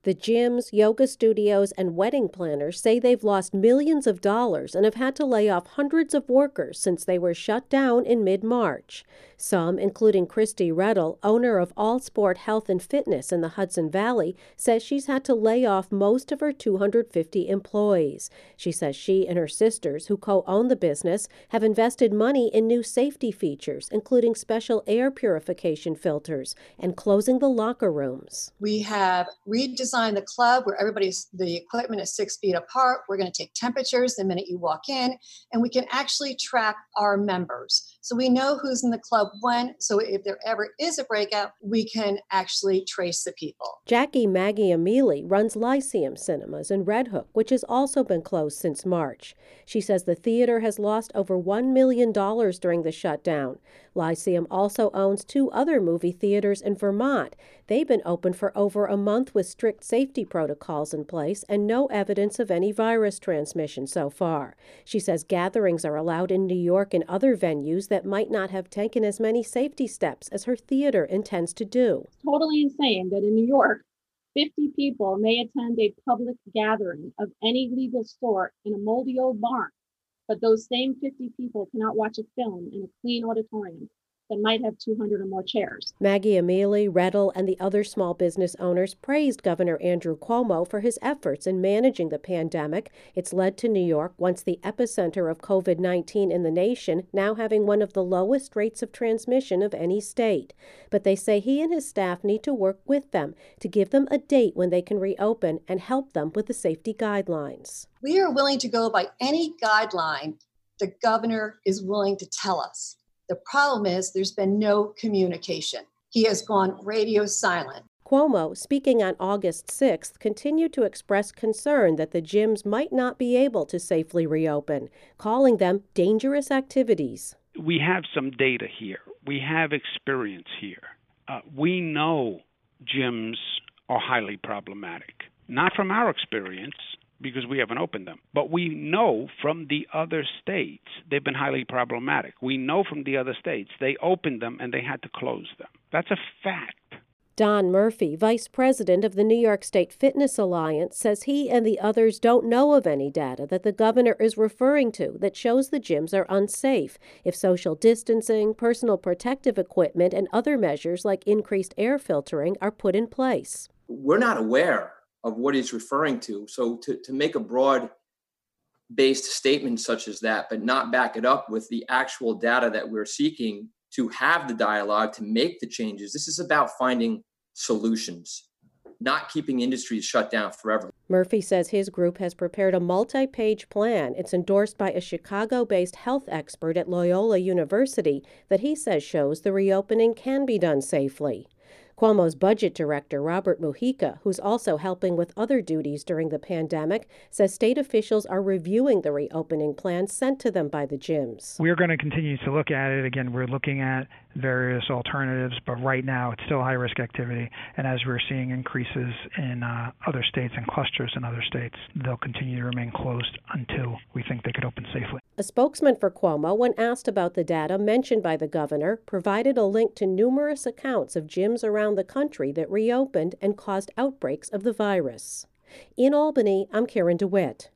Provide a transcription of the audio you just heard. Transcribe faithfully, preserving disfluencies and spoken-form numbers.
The gyms, yoga studios, and wedding planners say they've lost millions of dollars and have had to lay off hundreds of workers since they were shut down in mid-March. Some, including Christy Rettel, owner of All Sport Health and Fitness in the Hudson Valley, says she's had to lay off most of her two hundred fifty employees. She says she and her sisters, who co-own the business, have invested money in new safety features, including special air purification filters and closing the locker rooms. We have redesigned the club where everybody's, the equipment is six feet apart. We're going to take temperatures the minute you walk in, and we can actually track our members. So we know who's in the club when, so if there ever is a breakout, we can actually trace the people. Jackie Maggie Amelie runs Lyceum Cinemas in Red Hook, which has also been closed since March. She says the theater has lost over one million dollars during the shutdown. Lyceum also owns two other movie theaters in Vermont. They've been open for over a month with strict safety protocols in place and no evidence of any virus transmission so far. She says gatherings are allowed in New York and other venues that might not have taken as many safety steps as her theater intends to do. Totally insane that in New York, fifty people may attend a public gathering of any legal sort in a moldy old barn, but those same fifty people cannot watch a film in a clean auditorium that might have two hundred or more chairs. Maggie Amelie, Rettel, and the other small business owners praised Governor Andrew Cuomo for his efforts in managing the pandemic. It's led to New York, once the epicenter of COVID nineteen in the nation, now having one of the lowest rates of transmission of any state. But they say he and his staff need to work with them to give them a date when they can reopen and help them with the safety guidelines. We are willing to go by any guideline the governor is willing to tell us. The problem is there's been no communication. He has gone radio silent. Cuomo, speaking on August sixth, continued to express concern that the gyms might not be able to safely reopen, calling them dangerous activities. We have some data here. We have experience here. Uh, we know gyms are highly problematic. Not from our experience, because we haven't opened them. But we know from the other states they've been highly problematic. We know from the other states they opened them and they had to close them. That's a fact. Don Murphy, vice president of the New York State Fitness Alliance, says he and the others don't know of any data that the governor is referring to that shows the gyms are unsafe if social distancing, personal protective equipment, and other measures like increased air filtering are put in place. We're not aware of what he's referring to. So to, to make a broad-based statement such as that, but not back it up with the actual data that we're seeking to have the dialogue, to make the changes, this is about finding solutions, not keeping industries shut down forever. Murphy says his group has prepared a multi-page plan. It's endorsed by a Chicago-based health expert at Loyola University that he says shows the reopening can be done safely. Cuomo's budget director, Robert Mujica, who's also helping with other duties during the pandemic, says state officials are reviewing the reopening plan sent to them by the gyms. We're going to continue to look at it. Again, we're looking at various alternatives, but right now it's still high-risk activity. And as we're seeing increases in uh, other states and clusters in other states, they'll continue to remain closed until we think they could open safely. A spokesman for Cuomo, when asked about the data mentioned by the governor, provided a link to numerous accounts of gyms around the country that reopened and caused outbreaks of the virus. In Albany, I'm Karen DeWitt.